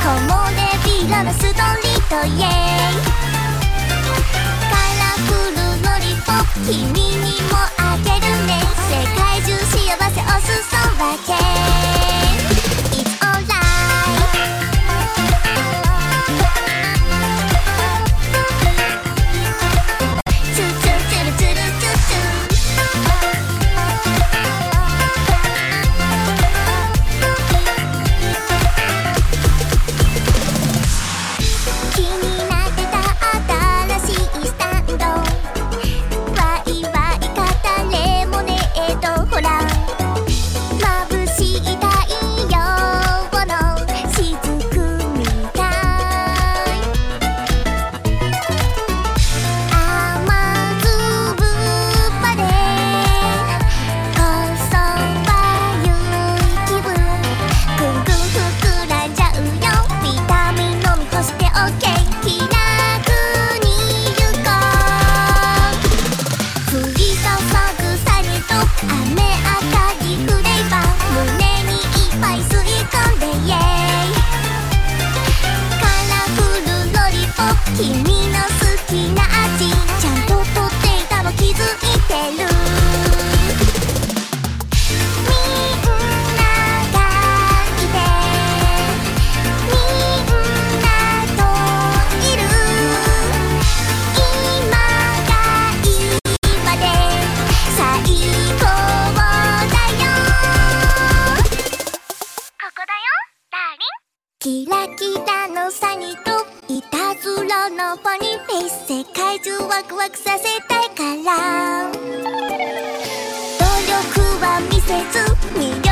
ビラのストリートイエイカラフルロリポップ君にもあげるね世界中幸せお裾分け It's alright ツルツルツルツルツルツル気になってた新しいスタンドワイワイ片レモネードほら眩しい太陽の雫みたい甘粒までこそはゆい気分ぐんぐん膨らんじゃうよビタミン飲み干して OK 気楽に行こう降り注ぐサニと雨上がりフレーバー胸にいっぱい吸い込んでイエイカラフルロリポップ君の好きな味ちゃんと取っていたの気づいてるみんながいてみんなといる今が今で最高だよここだよダーリンキラキラのサニといたずらのファニーフェイス世界中ワクワクさせたいから努力は見せずに